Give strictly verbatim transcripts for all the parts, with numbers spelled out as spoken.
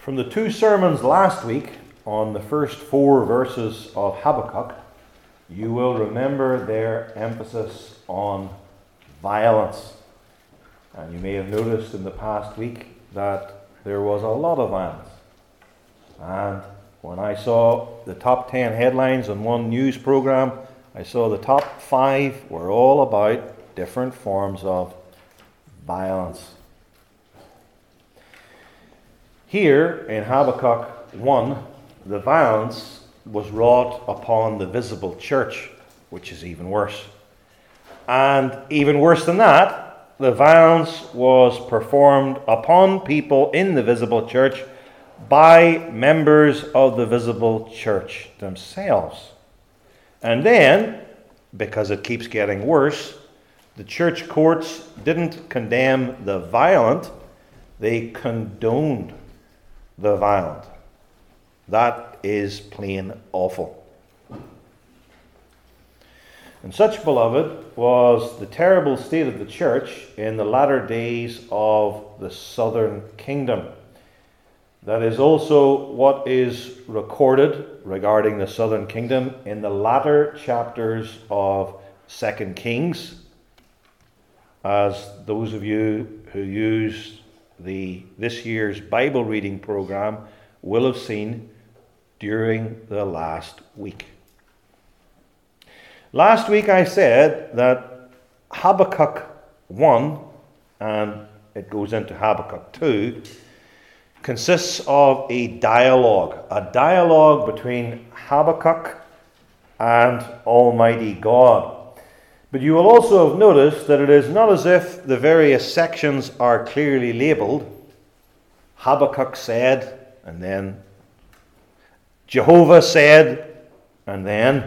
From the two sermons last week on the first four verses of Habakkuk, you will remember their emphasis on violence. And you may have noticed in the past week that there was a lot of violence. And when I saw the top ten headlines on one news program, I saw the top five were all about different forms of violence. Here in Habakkuk one, the violence was wrought upon the visible church, which is even worse. And even worse than that, the violence was performed upon people in the visible church by members of the visible church themselves. And then, because it keeps getting worse, the church courts didn't condemn the violent, they condoned the violent. That is plain awful. And such, beloved, was the terrible state of the church in the latter days of the southern kingdom. That is also what is recorded regarding the southern kingdom in the latter chapters of Second Kings, as those of you who use the this year's Bible reading program will have seen during the last week. Last week I said that Habakkuk one, and it goes into Habakkuk two, consists of a dialogue, a dialogue between Habakkuk and Almighty God. But you will also have noticed that it is not as if the various sections are clearly labelled. Habakkuk said, and then Jehovah said, and then.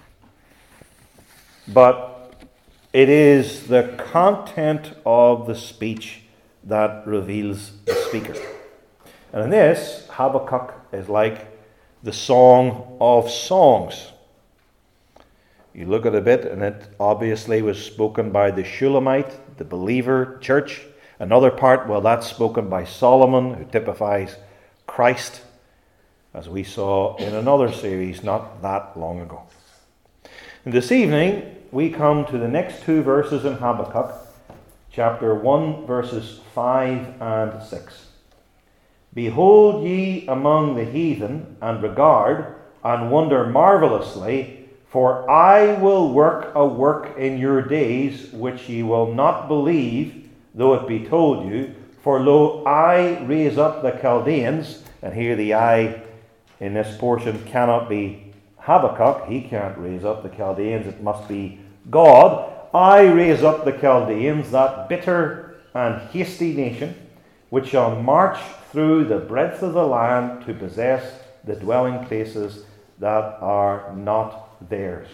But it is the content of the speech that reveals the speaker. And in this, Habakkuk is like the Song of Songs. You look at a bit, and it obviously was spoken by the Shulamite, the believer church. Another part, well, that's spoken by Solomon, who typifies Christ, as we saw in another series not that long ago. And this evening, we come to the next two verses in Habakkuk, chapter one, verses five and six. Behold ye among the heathen, and regard, and wonder marvelously, for I will work a work in your days, which ye will not believe, though it be told you. For lo, I raise up the Chaldeans, and here the I in this portion cannot be Habakkuk, he can't raise up the Chaldeans, it must be God. I raise up the Chaldeans, that bitter and hasty nation, which shall march through the breadth of the land to possess the dwelling places that are not theirs.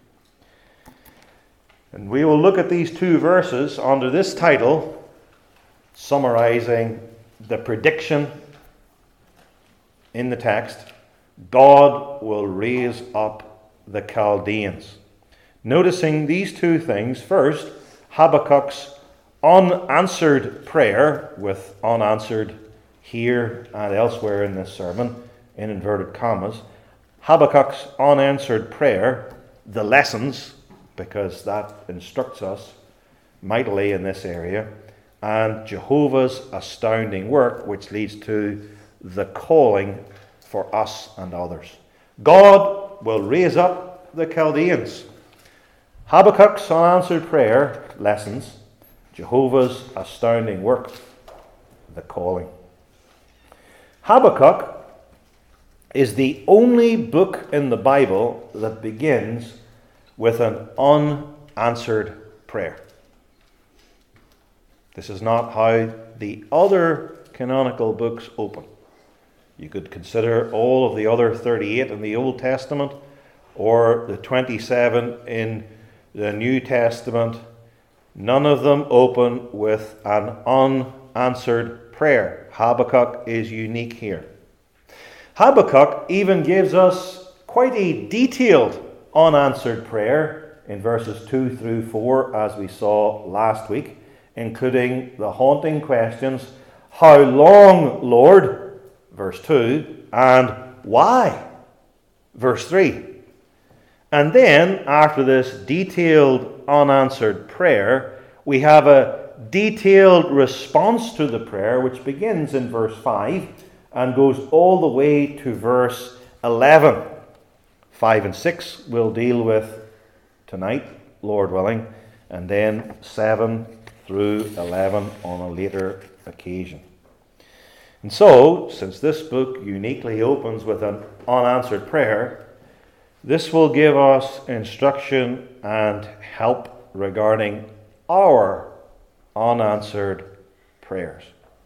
And we will look at these two verses under this title, summarizing the prediction in the text: God will raise up the Chaldeans. Noticing these two things: first, Habakkuk's unanswered prayer, with unanswered here and elsewhere in this sermon, in inverted commas. Habakkuk's unanswered prayer, the lessons, because that instructs us mightily in this area, and Jehovah's astounding work, which leads to the calling for us and others. God will raise up the Chaldeans. Habakkuk's unanswered prayer, lessons. Jehovah's astounding work, the calling. Habakkuk is the only book in the Bible that begins with an unanswered prayer. This is not how the other canonical books open. You could consider all of the other thirty-eight in the Old Testament, or the twenty-seven in the New Testament. None of them open with an unanswered prayer. Habakkuk is unique here. Habakkuk even gives us quite a detailed unanswered prayer in verses two through four, as we saw last week, including the haunting questions: how long, Lord? verse two, and why, verse three. And then, after this detailed unanswered prayer, we have a detailed response to the prayer, which begins in verse five and goes all the way to verse eleven. five and six we'll deal with tonight, Lord willing, and then seven through eleven on a later occasion. And so, since this book uniquely opens with an unanswered prayer, this will give us instruction and help regarding our unanswered prayers.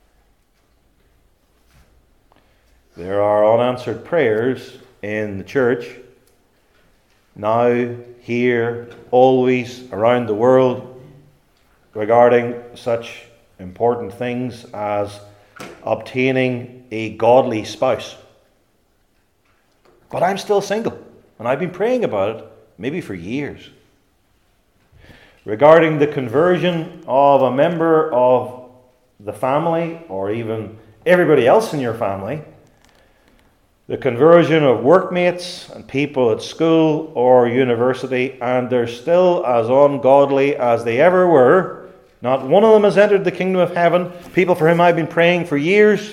There are unanswered prayers in the church, now, here, always, around the world, regarding such important things as obtaining a godly spouse. But I'm still single, and I've been praying about it maybe for years. Regarding the conversion of a member of the family, or even everybody else in your family, the conversion of workmates and people at school or university, and they're still as ungodly as they ever were. Not one of them has entered the kingdom of heaven. People for whom I've been praying for years.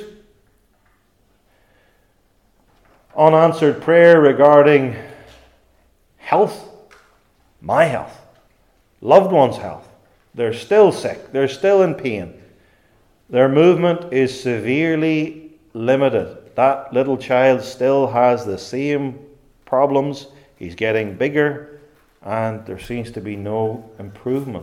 Unanswered prayer regarding health, my health, loved ones' health. They're still sick. They're still in pain. Their movement is severely limited. That little child still has the same problems. He's getting bigger, and there seems to be no improvement.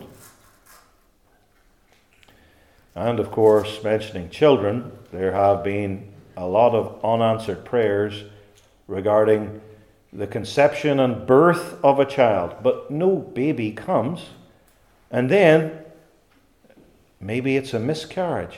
And of course, mentioning children, there have been a lot of unanswered prayers regarding the conception and birth of a child, but no baby comes, and then maybe it's a miscarriage.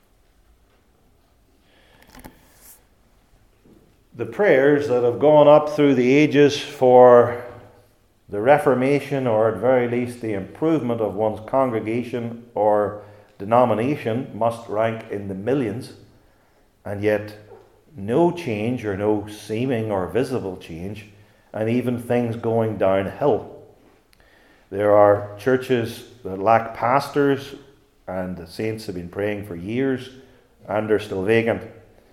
The prayers that have gone up through the ages for the reformation, or at very least the improvement of one's congregation or denomination, must rank in the millions, and yet no change, or no seeming or visible change, and even things going downhill. There are churches that lack pastors, and the saints have been praying for years, and they're still vacant.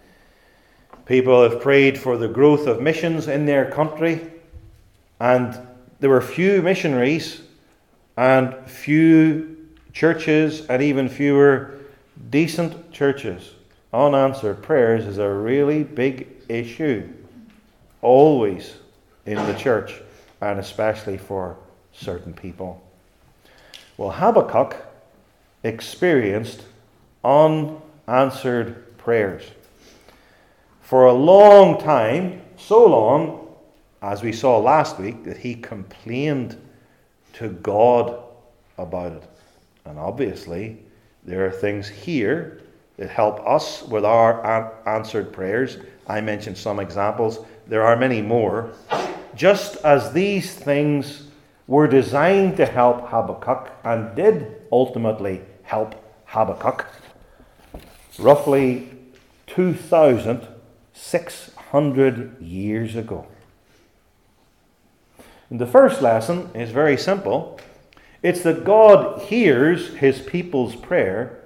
People have prayed for the growth of missions in their country, and there were few missionaries and few churches, and even fewer decent churches. Unanswered prayers is a really big issue, always in the church, and especially for certain people. Well, Habakkuk experienced unanswered prayers for a long time, so long, as we saw last week, that he complained to God about it. And obviously, there are things here that help us with our answered prayers. I mentioned some examples. There are many more. Just as these things were designed to help Habakkuk, and did ultimately help Habakkuk, roughly two thousand six hundred years ago. And the first lesson is very simple. It's that God hears his people's prayer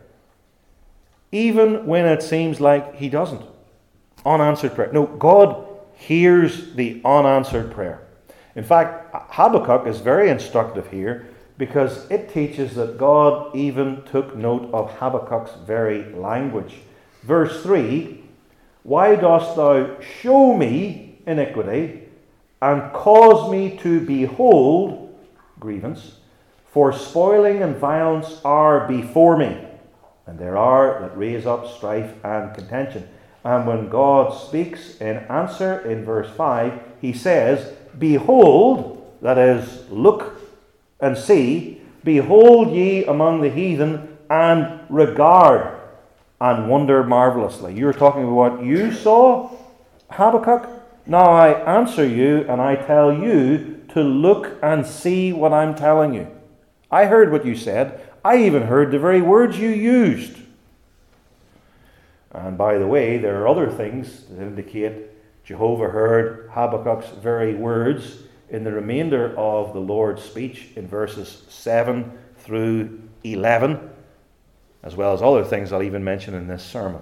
even when it seems like he doesn't. Unanswered prayer. No, God hears the unanswered prayer. In fact, Habakkuk is very instructive here, because it teaches that God even took note of Habakkuk's very language. Verse three, "Why dost thou show me iniquity, and cause me to behold grievance? For spoiling and violence are before me, and there are that raise up strife and contention." And when God speaks in answer in verse five, he says, "Behold," that is, look and see, "behold ye among the heathen, and regard and wonder marvelously." You're talking about what you saw, Habakkuk? Now I answer you, and I tell you to look and see what I'm telling you. I heard what you said. I even heard the very words you used. And by the way, there are other things that indicate Jehovah heard Habakkuk's very words in the remainder of the Lord's speech in verses seven through eleven, as well as other things I'll even mention in this sermon.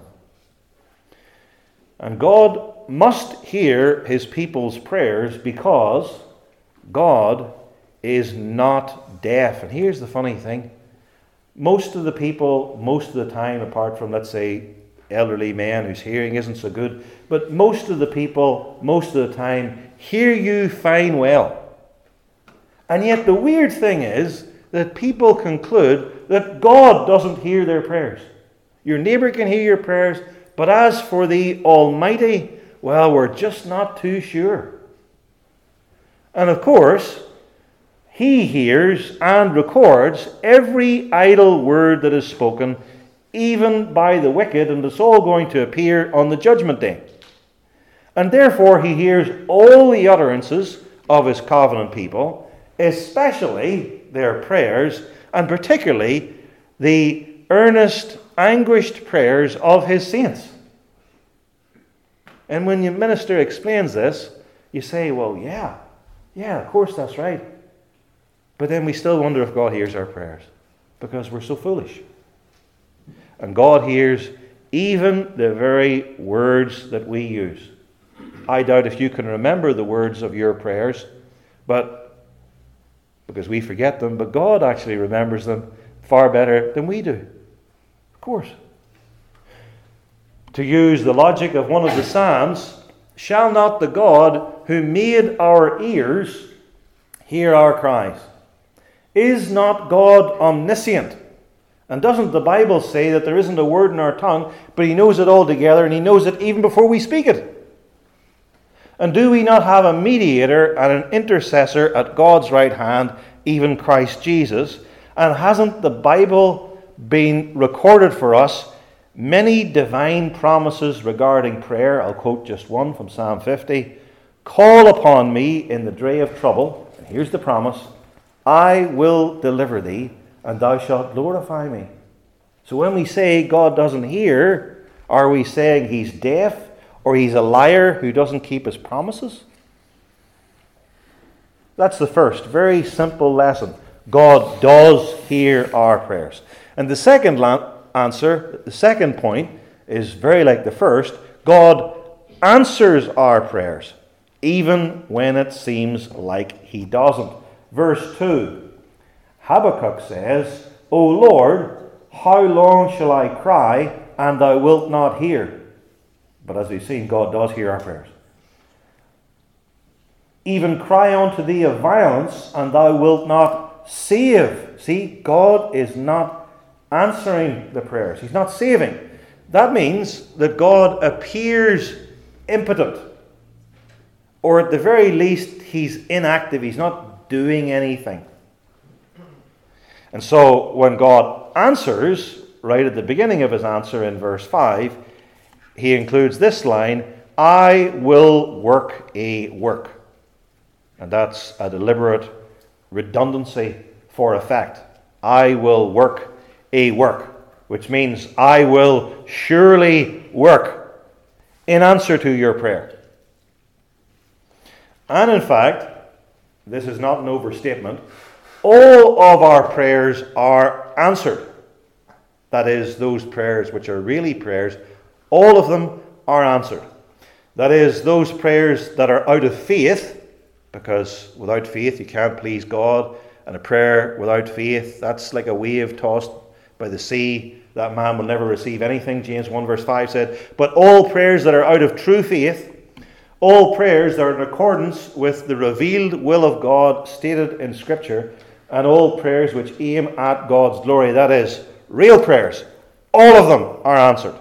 And God must hear his people's prayers because God is not deaf. And here's the funny thing. Most of the people, most of the time, apart from, let's say, elderly men whose hearing isn't so good, but most of the people, most of the time, hear you fine well. And yet the weird thing is that people conclude that God doesn't hear their prayers. Your neighbour can hear your prayers, but as for the Almighty, well, we're just not too sure. And of course, he hears and records every idle word that is spoken, even by the wicked, and it's all going to appear on the judgment day. And therefore he hears all the utterances of his covenant people, especially their prayers, and particularly the earnest, anguished prayers of his saints. And when your minister explains this, you say, well, yeah, yeah, of course that's right. But then we still wonder if God hears our prayers, because we're so foolish. And God hears even the very words that we use. I doubt if you can remember the words of your prayers, but because we forget them, but God actually remembers them far better than we do. Of course. To use the logic of one of the Psalms, shall not the God who made our ears hear our cries? Is not God omniscient? And doesn't the Bible say that there isn't a word in our tongue, but he knows it all together, and he knows it even before we speak it? And do we not have a mediator and an intercessor at God's right hand, even Christ Jesus? And hasn't the Bible been recorded for us many divine promises regarding prayer? I'll quote just one from Psalm fifty. Call upon me in the day of trouble. And here's the promise. I will deliver thee, and thou shalt glorify me. So when we say God doesn't hear, are we saying he's deaf, or he's a liar who doesn't keep his promises? That's the first very simple lesson. God does hear our prayers. And the second la- answer, the second point, is very like the first. God answers our prayers, even when it seems like he doesn't. Verse two, Habakkuk says, O Lord, how long shall I cry, and thou wilt not hear? But as we've seen, God does hear our prayers. Even cry unto thee of violence, and thou wilt not save. See, God is not answering the prayers. He's not saving. That means that God appears impotent. Or at the very least, he's inactive. He's not doing anything. And so when God answers, right at the beginning of his answer in verse five, he includes this line, I will work a work. And that's a deliberate redundancy for effect. I will work a work, which means I will surely work in answer to your prayer. And in fact, this is not an overstatement, all of our prayers are answered. That is, those prayers which are really prayers, all of them are answered. That is, those prayers that are out of faith, because without faith you can't please God, and a prayer without faith, that's like a wave tossed by the sea. That man will never receive anything, James one verse five said. But all prayers that are out of true faith, all prayers that are in accordance with the revealed will of God stated in Scripture, and all prayers which aim at God's glory, that is, real prayers, all of them are answered.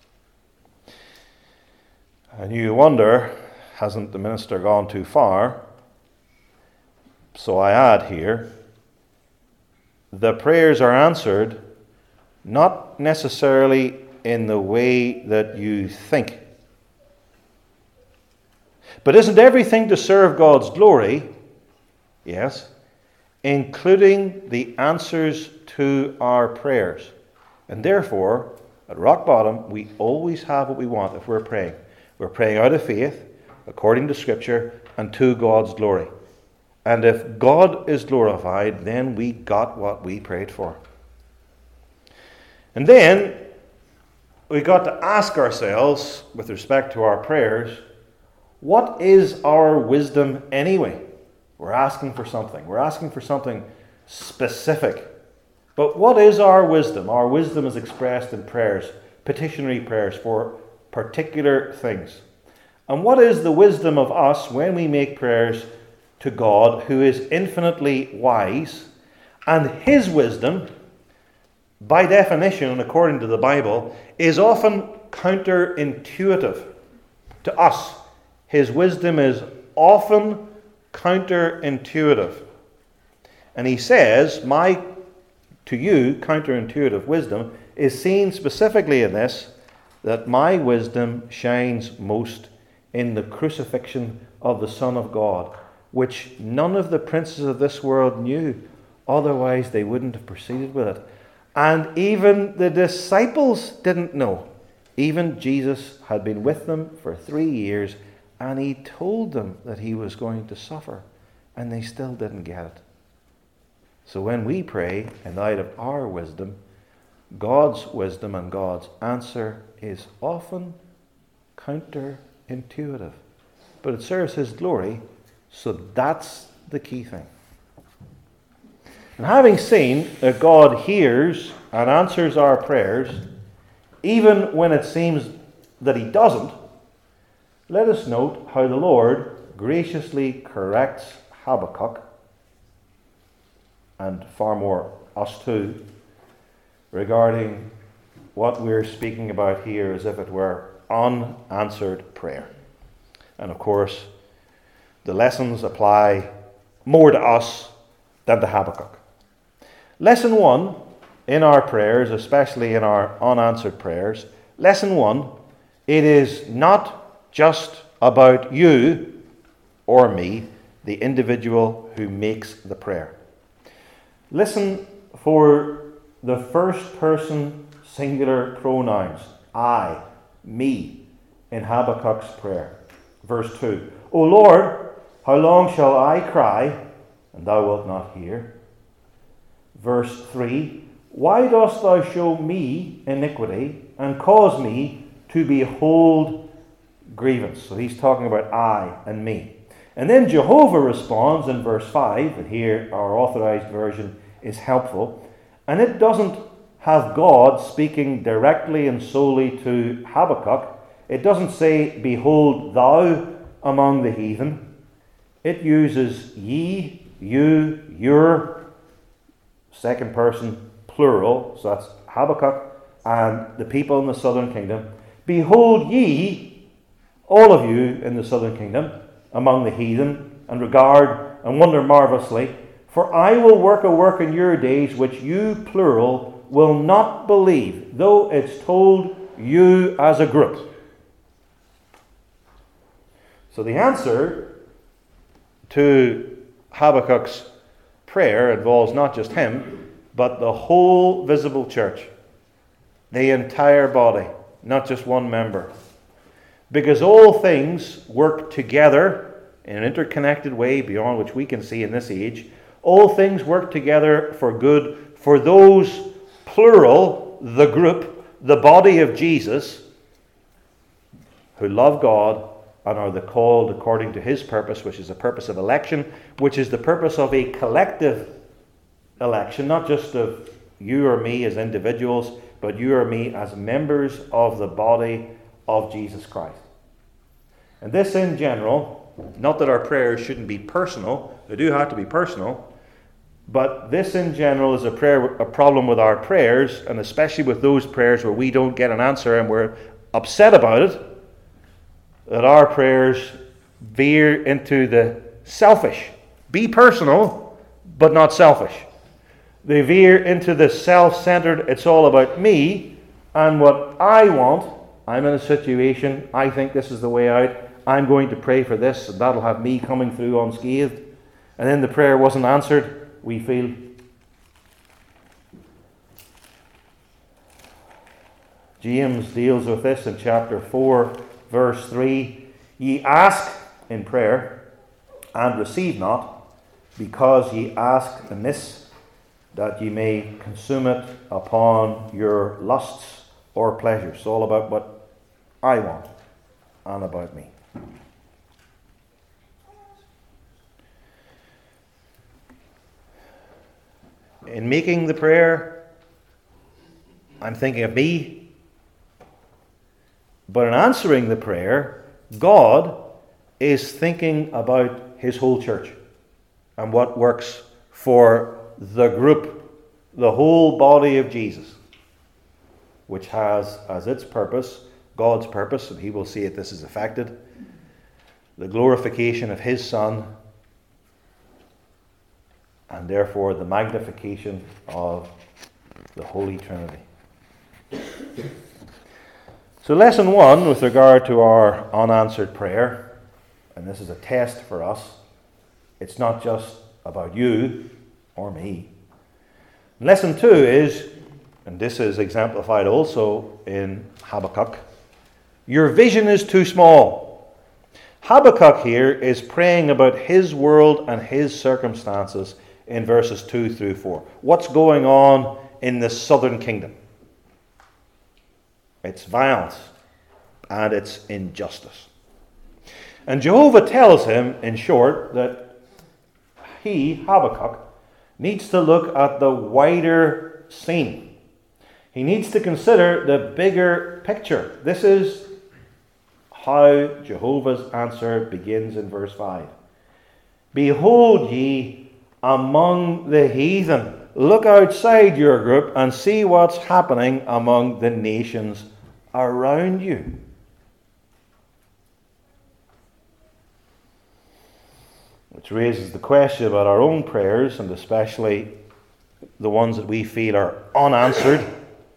And you wonder, hasn't the minister gone too far? So I add here, the prayers are answered not necessarily in the way that you think. But isn't everything to serve God's glory? Yes. Including the answers to our prayers. And therefore, at rock bottom, we always have what we want if we're praying. We're praying out of faith, according to Scripture, and to God's glory. And if God is glorified, then we got what we prayed for. And then we got to ask ourselves, with respect to our prayers, what is our wisdom anyway? We're asking for something. We're asking for something specific. But what is our wisdom? Our wisdom is expressed in prayers, petitionary prayers for particular things. And what is the wisdom of us when we make prayers to God, who is infinitely wise, and his wisdom, by definition and according to the Bible, is often counterintuitive to us. His wisdom is often counterintuitive. And he says, my, to you, counterintuitive wisdom is seen specifically in this, that my wisdom shines most in the crucifixion of the Son of God, which none of the princes of this world knew, otherwise they wouldn't have proceeded with it. And even the disciples didn't know. Even Jesus had been with them for three years, and he told them that he was going to suffer, and they still didn't get it. So when we pray in light of our wisdom, God's wisdom and God's answer is often counterintuitive. But it serves his glory, so that's the key thing. And having seen that God hears and answers our prayers, even when it seems that he doesn't, let us note how the Lord graciously corrects Habakkuk, and far more us too, regarding what we're speaking about here as if it were unanswered prayer. And of course, the lessons apply more to us than to Habakkuk. Lesson one in our prayers, especially in our unanswered prayers, lesson one, it is not just about you or me, the individual who makes the prayer. Listen for the first person singular pronouns, I, me, in Habakkuk's prayer. Verse two, O Lord, how long shall I cry, and thou wilt not hear? Verse three, why dost thou show me iniquity, and cause me to behold grievance? So he's talking about I and me. And then Jehovah responds in verse five, and here our authorized version is helpful, and it doesn't have God speaking directly and solely to Habakkuk. It doesn't say, behold thou among the heathen. It uses ye, you, your, second person plural, so that's Habakkuk and the people in the southern kingdom. Behold ye, all of you in the southern kingdom, among the heathen, and regard and wonder marvelously, for I will work a work in your days which you, plural, will not believe, though it's told you as a group. So the answer to Habakkuk's prayer involves not just him, but the whole visible church, the entire body, not just one member. Because all things work together in an interconnected way beyond which we can see in this age. All things work together for good for those, plural, the group, the body of Jesus, who love God and are the called according to his purpose, which is the purpose of election, which is the purpose of a collective election, not just of you or me as individuals, but you or me as members of the body of Jesus Christ. And this in general, not that our prayers shouldn't be personal, they do have to be personal, but this in general is a prayer, a problem with our prayers, and especially with those prayers where we don't get an answer and we're upset about it, that our prayers veer into the selfish. Be personal, but not selfish. They veer into the self-centered, it's all about me and what I want. I'm in a situation, I think this is the way out, I'm going to pray for this, and that'll have me coming through unscathed. And then the prayer wasn't answered, we feel. James deals with this in chapter four, verse three. Ye ask in prayer, and receive not, because ye ask amiss, that ye may consume it upon your lusts or pleasures. It's all about what I want and about me. In making the prayer, I'm thinking of me. But in answering the prayer, God is thinking about his whole church and what works for the group, the whole body of Jesus, which has as its purpose, God's purpose, and he will see it this is affected, the glorification of his Son, and therefore the magnification of the Holy Trinity. So lesson one with regard to our unanswered prayer, and this is a test for us, it's not just about you or me. Lesson two is, and this is exemplified also in Habakkuk, your vision is too small. Habakkuk here is praying about his world and his circumstances in verses two through four. What's going on in the southern kingdom? It's violence and it's injustice. And Jehovah tells him, in short, that he, Habakkuk, needs to look at the wider scene. He needs to consider the bigger picture. This is how Jehovah's answer begins in verse five. Behold ye among the heathen. Look outside your group and see what's happening among the nations around you. Which raises the question about our own prayers, and especially the ones that we feel are unanswered.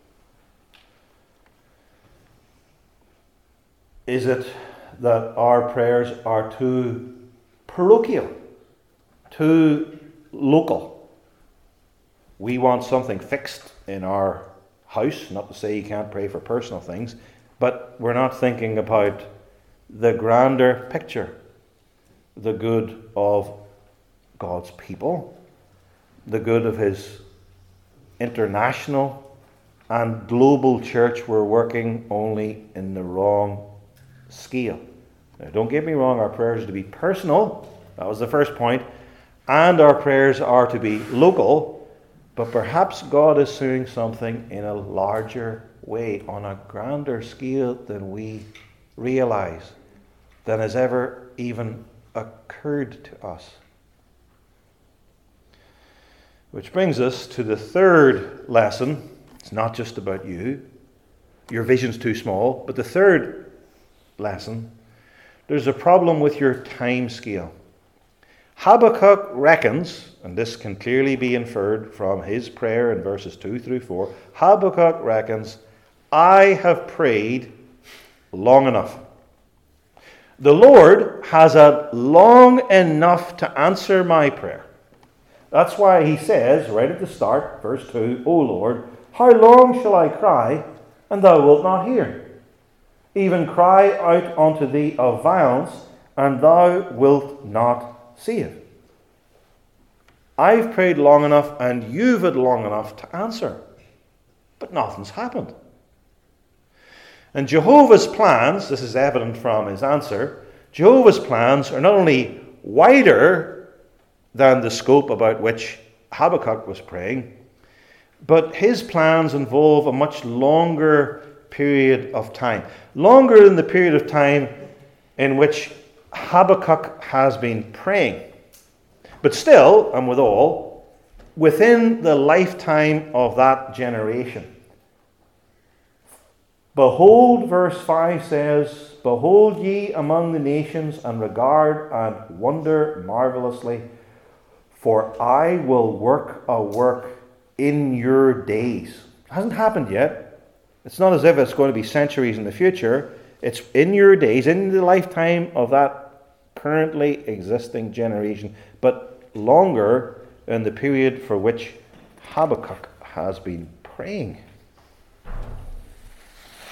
Is it that our prayers are too parochial, too local? We want something fixed in our house, not to say you can't pray for personal things, but we're not thinking about the grander picture, the good of God's people, the good of his international and global church. We're working only in the wrong scale. Now, don't get me wrong, our prayers are to be personal. That was the first point. And our prayers are to be local. But perhaps God is doing something in a larger way, on a grander scale than we realize, than has ever even occurred to us. Which brings us to the third lesson. It's not just about you. Your vision's too small. But the third lesson, there's a problem with your time scale. Habakkuk reckons, and this can clearly be inferred from his prayer in verses two through four, Habakkuk reckons, I have prayed long enough. The Lord has had long enough to answer my prayer. That's why he says, right at the start, verse two, O Lord, how long shall I cry, and thou wilt not hear? Even cry out unto thee of violence, and thou wilt not save. I've prayed long enough, and you've had long enough to answer. But nothing's happened. And Jehovah's plans, this is evident from his answer, Jehovah's plans are not only wider than the scope about which Habakkuk was praying, but his plans involve a much longer period of time. Longer than the period of time in which Habakkuk has been praying. But still, and withal, within the lifetime of that generation. Behold, verse five says, Behold ye among the nations, and regard and wonder marvelously, for I will work a work in your days. It hasn't happened yet. It's not as if it's going to be centuries in the future. It's in your days, in the lifetime of that currently existing generation, but longer than the period for which Habakkuk has been praying.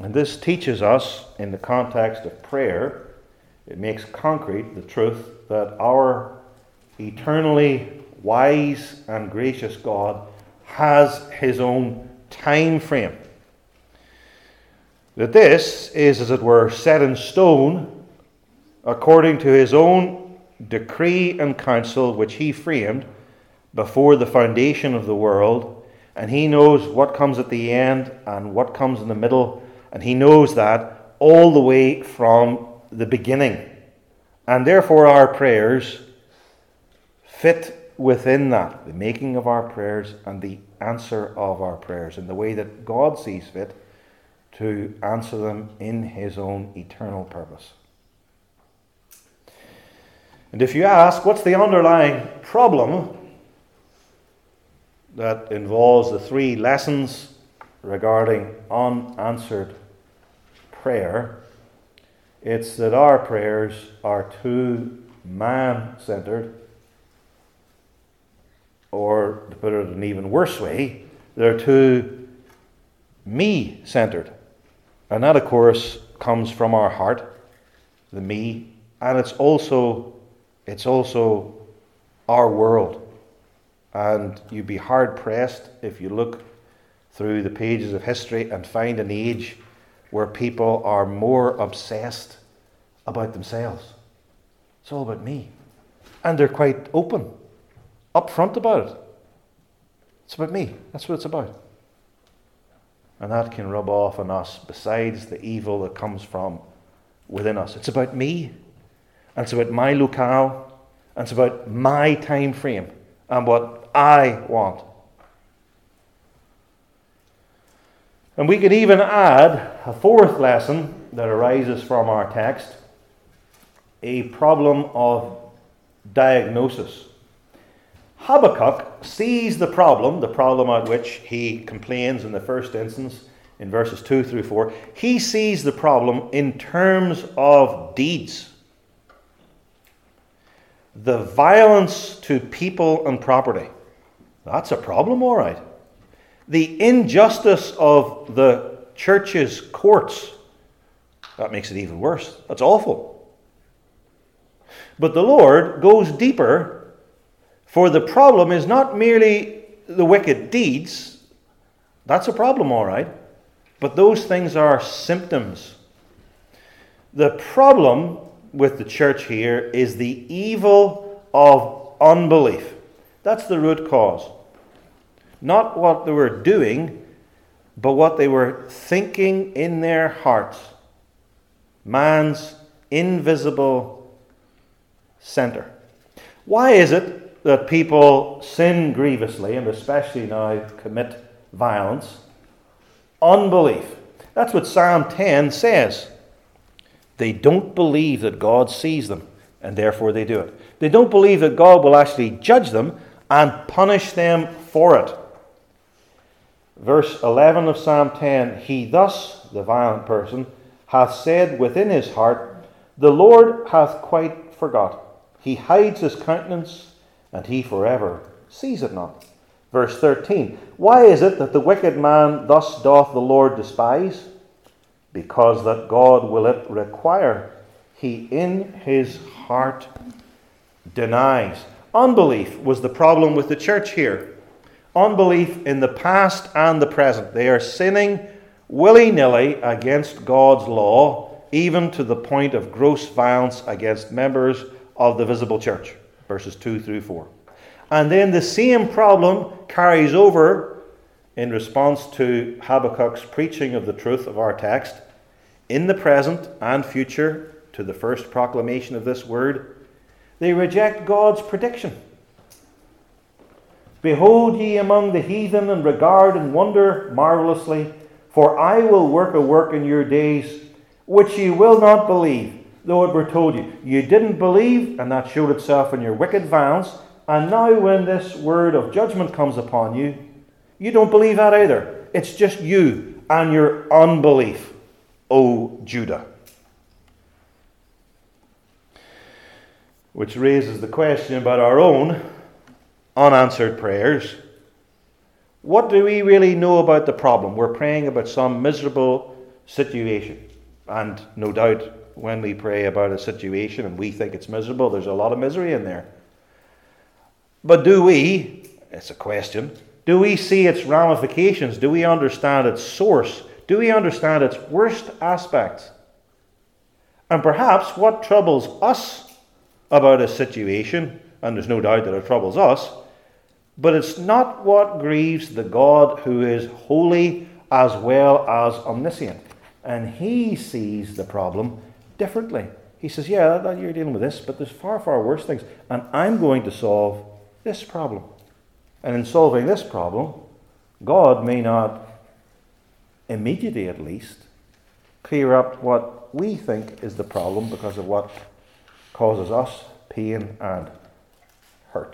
And this teaches us, in the context of prayer, it makes concrete the truth that our eternally wise and gracious God has his own time frame. That this is, as it were, set in stone according to his own decree and counsel, which he framed before the foundation of the world. And he knows what comes at the end and what comes in the middle. And he knows that all the way from the beginning. And therefore our prayers fit within that, the making of our prayers and the answer of our prayers in the way that God sees fit to answer them in his own eternal purpose. And if you ask, what's the underlying problem that involves the three lessons regarding unanswered prayer, it's that our prayers are too man-centered, or to put it in an even worse way, they're too me-centered. And that, of course, comes from our heart, the me, and it's also it's also our world. And you'd be hard-pressed if you look through the pages of history and find an age where people are more obsessed about themselves. It's all about me. And they're quite open, upfront about it. It's about me. That's what it's about. And that can rub off on us besides the evil that comes from within us. It's about me. And it's about my locale. And it's about my time frame and what I want. And we could even add a fourth lesson that arises from our text, a problem of diagnosis. Habakkuk sees the problem, the problem at which he complains in the first instance, in verses two through four. He sees the problem in terms of deeds. The violence to people and property. That's a problem, all right. The injustice of the church's courts. That makes it even worse. That's awful. But the Lord goes deeper, for the problem is not merely the wicked deeds. That's a problem, all right. But those things are symptoms. The problem with the church here is the evil of unbelief. That's the root cause. Not what they were doing, but what they were thinking in their hearts. Man's invisible center. Why is it that people sin grievously, and especially now commit violence? Unbelief. That's what Psalm ten says. They don't believe that God sees them, and therefore they do it. They don't believe that God will actually judge them and punish them for it. Verse eleven of Psalm ten, he thus, the violent person, hath said within his heart, the Lord hath quite forgot. He hides his countenance, and he forever sees it not. Verse thirteen, why is it that the wicked man thus doth the Lord despise? Because that God will it require, he in his heart denies. Unbelief was the problem with the church here. Unbelief in the past and the present. They are sinning willy-nilly against God's law, even to the point of gross violence against members of the visible church. Verses two through four. And then the same problem carries over in response to Habakkuk's preaching of the truth of our text, in the present and future, to the first proclamation of this word. They reject God's prediction. Behold ye among the heathen, and regard and wonder marvelously, for I will work a work in your days, which ye will not believe, though it were told you. You didn't believe, and that showed itself in your wicked violence, and now when this word of judgment comes upon you, you don't believe that either. It's just you and your unbelief, O Judah. Which raises the question about our own unanswered prayers. What do we really know about the problem? We're praying about some miserable situation. And no doubt when we pray about a situation and we think it's miserable, there's a lot of misery in there. But do we, it's a question, do we see its ramifications? Do we understand its source? Do we understand its worst aspects? And perhaps what troubles us about a situation, and there's no doubt that it troubles us, but it's not what grieves the God who is holy as well as omniscient. And he sees the problem differently. He says, yeah, that you're dealing with this, but there's far, far worse things. And I'm going to solve this problem. And in solving this problem, God may not immediately, at least, clear up what we think is the problem because of what causes us pain and hurt.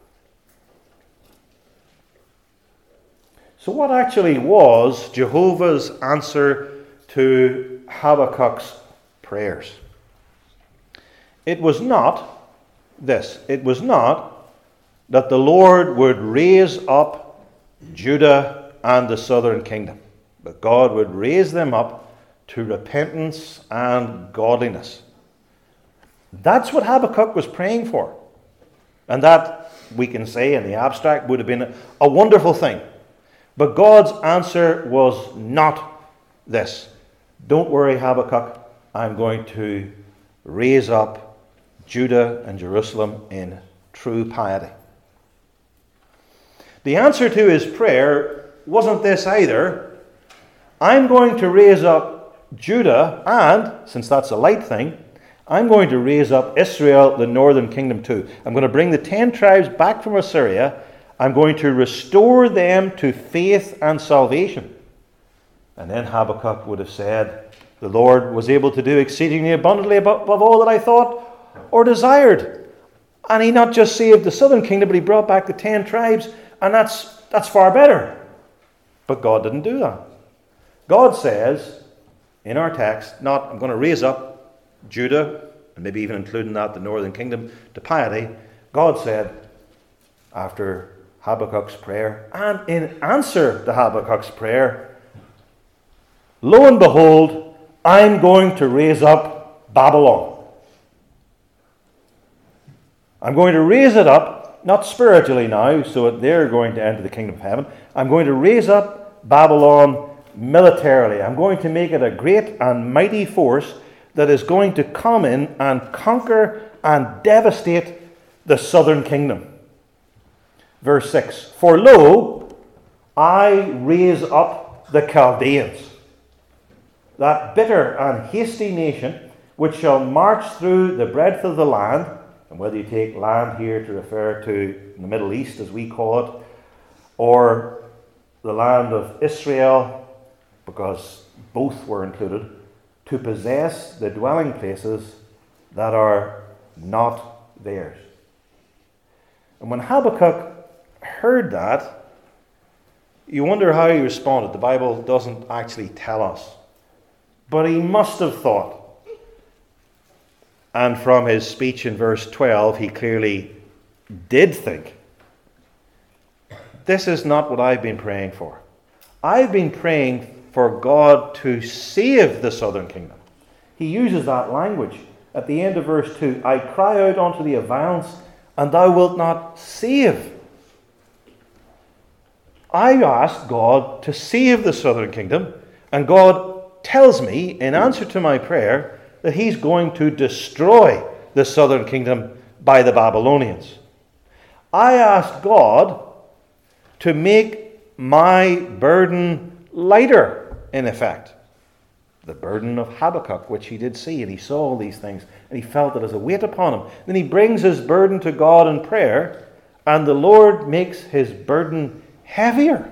So what actually was Jehovah's answer to Habakkuk's prayers? It was not this. It was not that the Lord would raise up Judah and the southern kingdom, but God would raise them up to repentance and godliness. That's what Habakkuk was praying for. And that, we can say in the abstract, would have been a wonderful thing. But God's answer was not this. Don't worry, Habakkuk, I'm going to raise up Judah and Jerusalem in true piety. The answer to his prayer wasn't this either. I'm going to raise up Judah, and, since that's a light thing, I'm going to raise up Israel, the northern kingdom too. I'm going to bring the ten tribes back from Assyria. I'm going to restore them to faith and salvation. And then Habakkuk would have said, the Lord was able to do exceedingly abundantly above, above all that I thought or desired. And he not just saved the southern kingdom, but he brought back the ten tribes, and that's that's far better. But God didn't do that. God says, in our text, not, I'm going to raise up Judah, and maybe even including that, the northern kingdom, to piety. God said, after Habakkuk's prayer, and in answer to Habakkuk's prayer, lo and behold, I'm going to raise up Babylon. I'm going to raise it up, not spiritually now, so that they're going to enter the kingdom of heaven. I'm going to raise up Babylon militarily. I'm going to make it a great and mighty force that is going to come in and conquer and devastate the southern kingdom. Verse six, for lo, I raise up the Chaldeans, that bitter and hasty nation, which shall march through the breadth of the land. And whether you take land here to refer to the Middle East, as we call it, or the land of Israel, because both were included, to possess the dwelling places that are not theirs. And when Habakkuk heard that, you wonder how he responded. The Bible doesn't actually tell us. But he must have thought. And from his speech in verse twelve, he clearly did think, this is not what I've been praying for. I've been praying for God to save the southern kingdom. He uses that language at the end of verse two. I cry out unto thee of violence, and thou wilt not save. I asked God to save the southern kingdom, and God tells me in answer to my prayer that he's going to destroy the southern kingdom by the Babylonians. I asked God to make my burden lighter, in effect. The burden of Habakkuk, which he did see, and he saw all these things, and he felt it as a weight upon him. Then he brings his burden to God in prayer, and the Lord makes his burden heavier.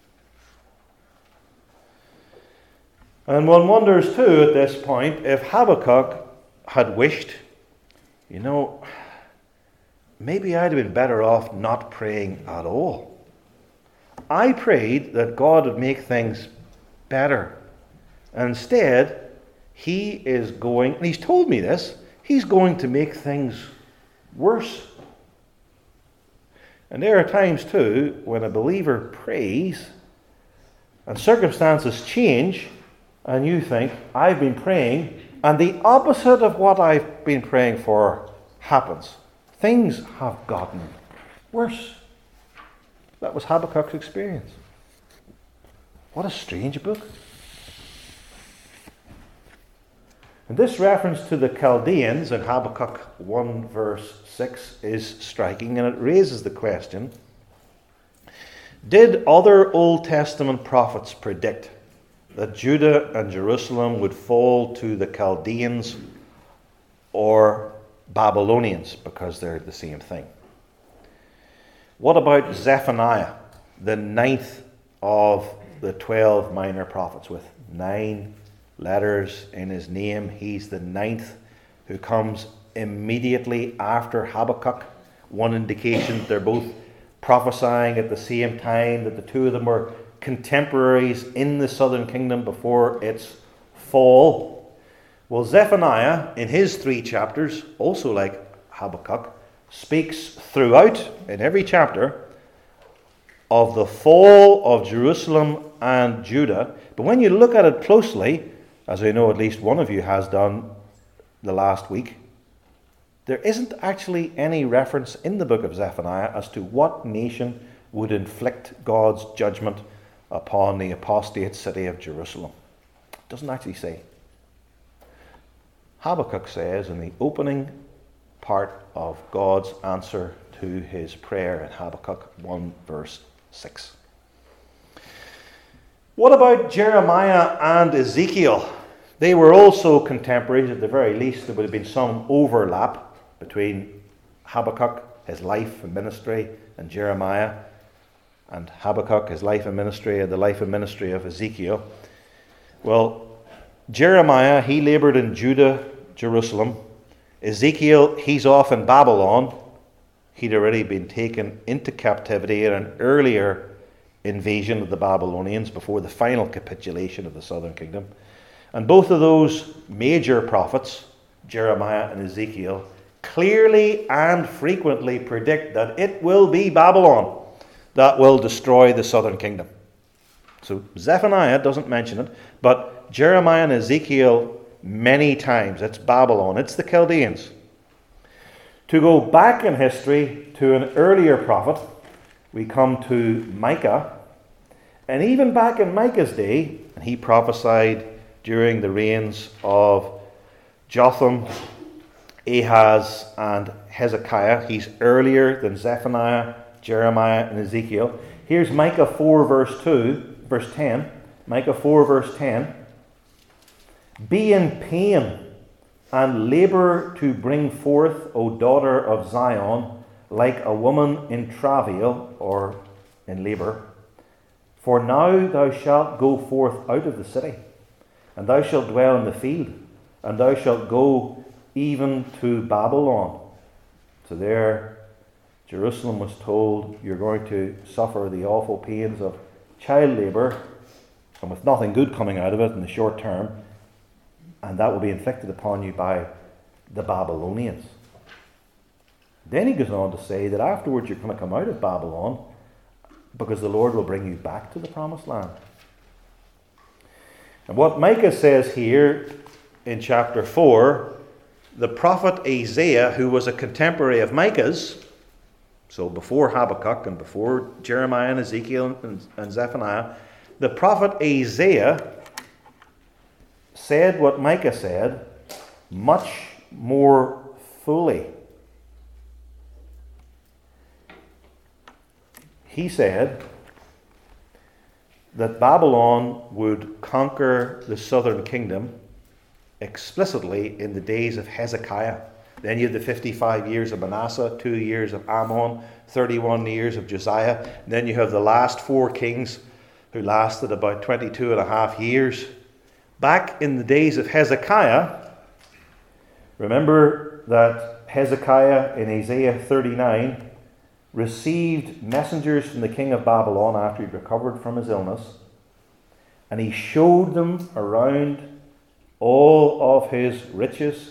And one wonders too at this point if Habakkuk had wished, you know, maybe I'd have been better off not praying at all. I prayed that God would make things better. And instead, he is going, and he's told me this, he's going to make things worse. And there are times too when a believer prays and circumstances change, and you think, I've been praying, and the opposite of what I've been praying for happens. Things have gotten worse. That was Habakkuk's experience. What a strange book. And this reference to the Chaldeans in Habakkuk one verse six is striking, and it raises the question, did other Old Testament prophets predict that Judah and Jerusalem would fall to the Chaldeans or Babylonians, because they're the same thing? What about Zephaniah, the ninth of the twelve minor prophets, with nine letters in his name? He's the ninth who comes immediately after Habakkuk. One indication they're both prophesying at the same time, that the two of them were contemporaries in the southern kingdom before its fall. Well, Zephaniah, in his three chapters, also like Habakkuk, speaks throughout, in every chapter, of the fall of Jerusalem and Judah. But when you look at it closely, as I know at least one of you has done the last week, there isn't actually any reference in the book of Zephaniah as to what nation would inflict God's judgment upon the apostate city of Jerusalem. It doesn't actually say. Habakkuk says in the opening part of God's answer to his prayer in Habakkuk one verse six. What about Jeremiah and Ezekiel? They were also contemporaries. At the very least, there would have been some overlap between Habakkuk, his life and ministry, and Jeremiah, and Habakkuk, his life and ministry, and the life and ministry of Ezekiel. Well, Jeremiah, he laboured in Judah, Jerusalem. Ezekiel, he's off in Babylon. He'd already been taken into captivity in an earlier invasion of the Babylonians before the final capitulation of the southern kingdom. And both of those major prophets, Jeremiah and Ezekiel, clearly and frequently predict that it will be Babylon that will destroy the southern kingdom. So Zephaniah doesn't mention it, but Jeremiah and Ezekiel many times. It's Babylon, it's the Chaldeans. To go back in history to an earlier prophet, we come to Micah. And even back in Micah's day, and he prophesied during the reigns of Jotham, Ahaz, and Hezekiah. He's earlier than Zephaniah, Jeremiah, and Ezekiel. Here's Micah four verse two, verse ten. Micah four verse ten. Be in pain and labour to bring forth, O daughter of Zion, like a woman in travail, or in labour. For now thou shalt go forth out of the city, and thou shalt dwell in the field, and thou shalt go even to Babylon. So there, Jerusalem was told, you're going to suffer the awful pains of child labour, and with nothing good coming out of it in the short term, and that will be inflicted upon you by the Babylonians. Then he goes on to say that afterwards you're going to come out of Babylon because the Lord will bring you back to the promised land. And what Micah says here in chapter four, the prophet Isaiah, who was a contemporary of Micah's, so before Habakkuk and before Jeremiah and Ezekiel and, and Zephaniah, the prophet Isaiah said what Micah said much more fully. He said that Babylon would conquer the southern kingdom explicitly in the days of Hezekiah. Then you have the fifty-five years of Manasseh, two years of Ammon, thirty-one years of Josiah. And then you have the last four kings who lasted about twenty-two and a half years. Back in the days of Hezekiah, remember that Hezekiah in Isaiah thirty-nine received messengers from the king of Babylon after he'd recovered from his illness, and he showed them around all of his riches.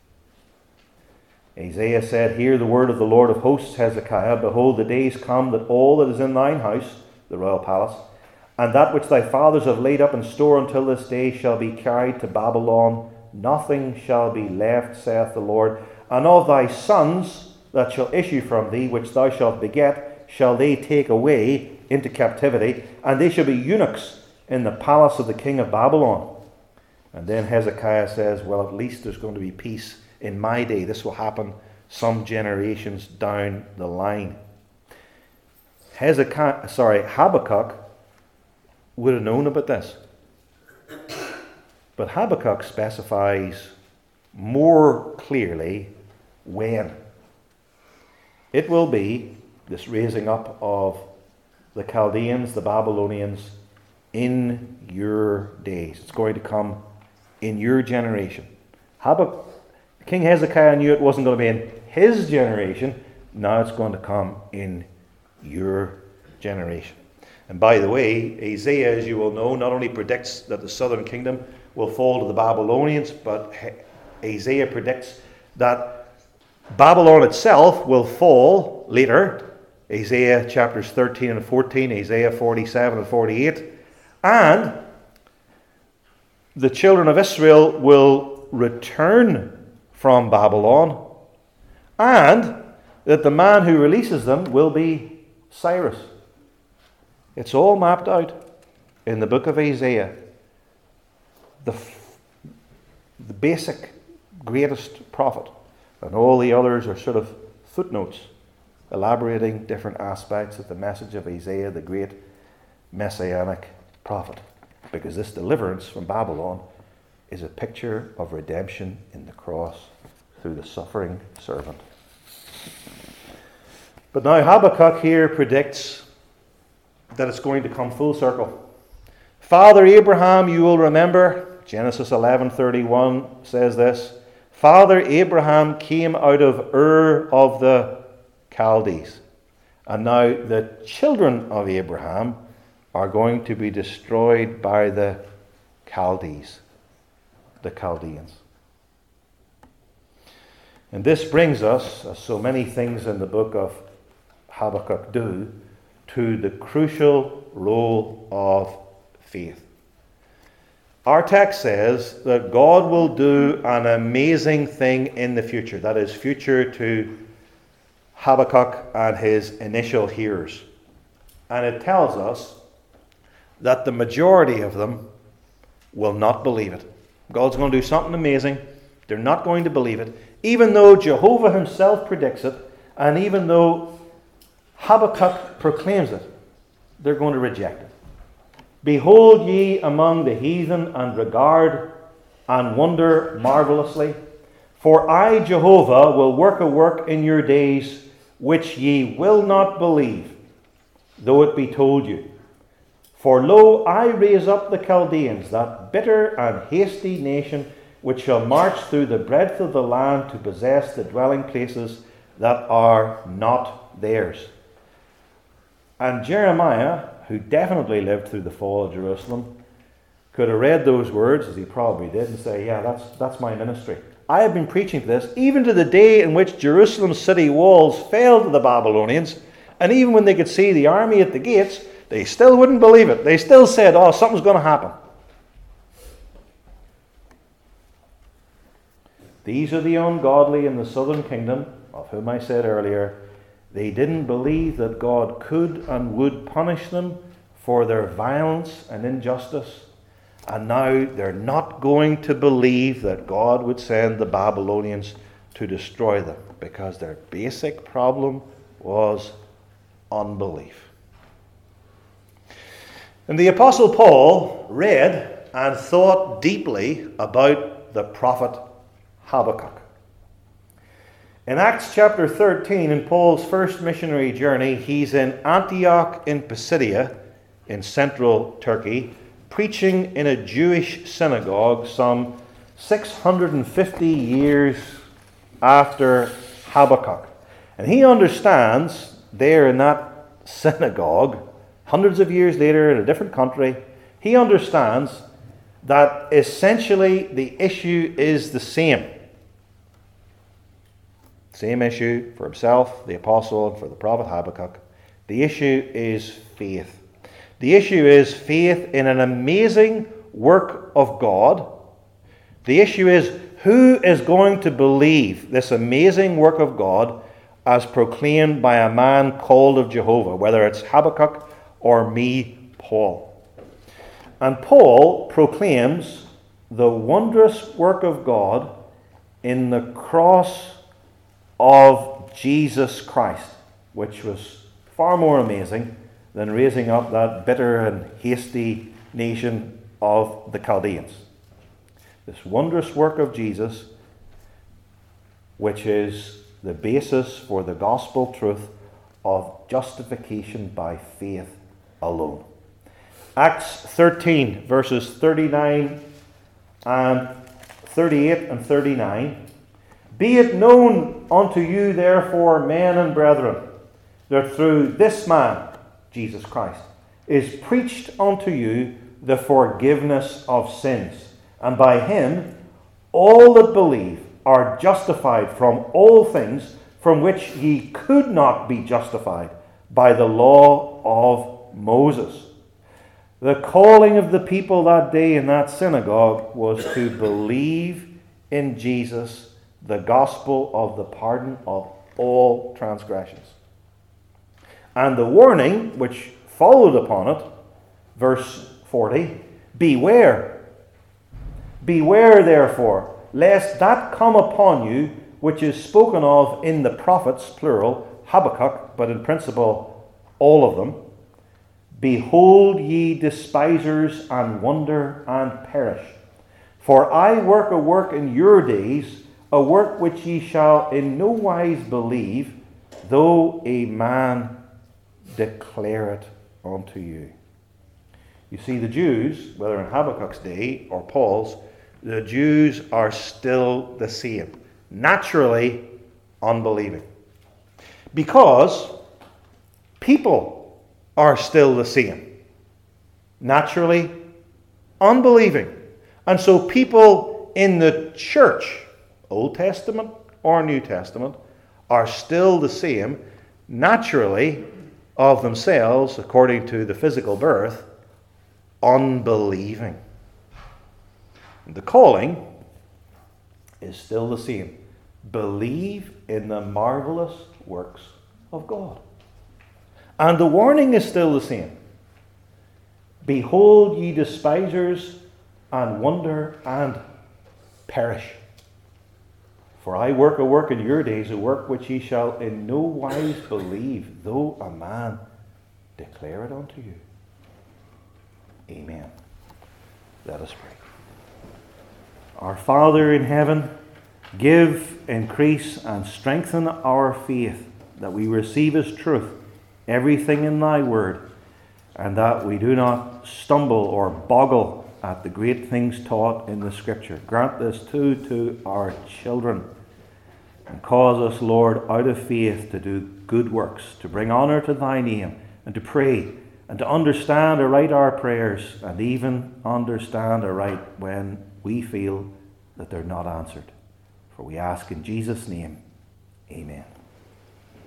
Isaiah said, hear the word of the Lord of hosts, Hezekiah. Behold, the days come that all that is in thine house, the royal palace, and that which thy fathers have laid up in store until this day shall be carried to Babylon. Nothing shall be left, saith the Lord. And of thy sons that shall issue from thee, which thou shalt beget, shall they take away into captivity, and they shall be eunuchs in the palace of the king of Babylon. And then Hezekiah says, well, at least there's going to be peace in my day. This will happen some generations down the line. Hezekiah, sorry, Habakkuk would have known about this. But Habakkuk specifies more clearly when. It will be this raising up of the Chaldeans, the Babylonians, in your days. It's going to come in your generation. Habakkuk, King Hezekiah knew it wasn't going to be in his generation. Now it's going to come in your generation. And by the way, Isaiah, as you will know, not only predicts that the southern kingdom will fall to the Babylonians, but Isaiah predicts that Babylon itself will fall later. Isaiah chapters thirteen and fourteen, Isaiah forty-seven and forty-eight. And the children of Israel will return from Babylon, and that the man who releases them will be Cyrus. It's all mapped out in the book of Isaiah. The, the basic, greatest prophet, and all the others are sort of footnotes elaborating different aspects of the message of Isaiah, the great messianic prophet. Because this deliverance from Babylon is a picture of redemption in the cross through the suffering servant. But now Habakkuk here predicts that it's going to come full circle. Father Abraham, you will remember, Genesis eleven thirty-one says this, Father Abraham came out of Ur of the Chaldees. And now the children of Abraham are going to be destroyed by the Chaldees, the Chaldeans. And this brings us, as so many things in the book of Habakkuk do, to the crucial role of faith. Our text says that God will do an amazing thing in the future. That is future to Habakkuk and his initial hearers. And it tells us that the majority of them will not believe it. God's going to do something amazing. They're not going to believe it. Even though Jehovah himself predicts it, and even though Habakkuk proclaims it, they're going to reject it. Behold ye among the heathen, and regard and wonder marvelously. For I, Jehovah, will work a work in your days, which ye will not believe, though it be told you. For lo, I raise up the Chaldeans, that bitter and hasty nation, which shall march through the breadth of the land to possess the dwelling places that are not theirs. And Jeremiah, who definitely lived through the fall of Jerusalem, could have read those words, as he probably did, and say, yeah, that's, that's my ministry. I have been preaching this, even to the day in which Jerusalem's city walls fell to the Babylonians, and even when they could see the army at the gates, they still wouldn't believe it. They still said, oh, something's going to happen. These are the ungodly in the southern kingdom, of whom I said earlier, they didn't believe that God could and would punish them for their violence and injustice. And now they're not going to believe that God would send the Babylonians to destroy them, because their basic problem was unbelief. And the Apostle Paul read and thought deeply about the prophet Habakkuk. In Acts chapter thirteen, in Paul's first missionary journey, he's in Antioch in Pisidia, in central Turkey, preaching in a Jewish synagogue some six hundred fifty years after Habakkuk. And he understands there in that synagogue, hundreds of years later in a different country, he understands that essentially the issue is the same. Same issue for himself, the apostle, and for the prophet Habakkuk. The issue is faith. The issue is faith in an amazing work of God. The issue is who is going to believe this amazing work of God as proclaimed by a man called of Jehovah, whether it's Habakkuk or me, Paul. And Paul proclaims the wondrous work of God in the cross of Jesus Christ, which was far more amazing than raising up that bitter and hasty nation of the Chaldeans. This wondrous work of Jesus, which is the basis for the gospel truth of justification by faith alone. Acts thirteen, verses thirty-nine and thirty-eight and thirty-nine. Be it known unto you, therefore, men and brethren, that through this man, Jesus Christ, is preached unto you the forgiveness of sins, and by him all that believe are justified from all things from which ye could not be justified by the law of Moses. The calling of the people that day in that synagogue was to believe in Jesus, the gospel of the pardon of all transgressions. And the warning which followed upon it, verse forty, beware. Beware, therefore, lest that come upon you which is spoken of in the prophets, plural, Habakkuk, but in principle all of them. Behold, ye despisers, and wonder and perish. For I work a work in your days, a work which ye shall in no wise believe, though a man declare it unto you. You see, the Jews, whether in Habakkuk's day or Paul's, the Jews are still the same. Naturally unbelieving. Because people are still the same. Naturally unbelieving. And so people in the church, Old Testament or New Testament, are still the same, naturally of themselves, according to the physical birth, unbelieving. The calling is still the same. Believe in the marvelous works of God. And the warning is still the same. Behold, ye despisers, and wonder and perish. For I work a work in your days, a work which ye shall in no wise believe, though a man declare it unto you. Amen. Let us pray. Our Father in heaven, give, increase, and strengthen our faith, that we receive as truth everything in thy word, and that we do not stumble or boggle at the great things taught in the Scripture. Grant this too to our children, and cause us, Lord, out of faith to do good works, to bring honour to thy name, and to pray, and to understand aright our prayers, and even understand aright when we feel that they're not answered. For we ask in Jesus' name, amen.